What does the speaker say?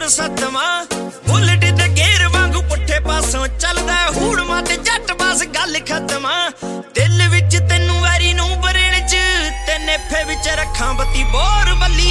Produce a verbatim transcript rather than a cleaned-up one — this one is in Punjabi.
ਹੁਣ ਸੱਤਵਾਂ ਬੁਲਟ ਤੇ ਗੇਰ ਵਾਂਗੂ ਪੁੱਠੇ ਪਾਸੋਂ ਚੱਲਦਾ ਹੂੜਮਾ ਤੇ ਜੱਟ ਬਸ ਗੱਲ ਖਤਮਾ ਦਿਲ ਵਿੱਚ ਤੈਨੂੰ ਵੈਰੀ ਨੂੰ ਬਰੇਣ ਚ ਤੇ ਨੇਫੇ ਵਿੱਚ ਰੱਖਾਂ ਬੱਤੀ ਬੋਰ ਬੱਲੀ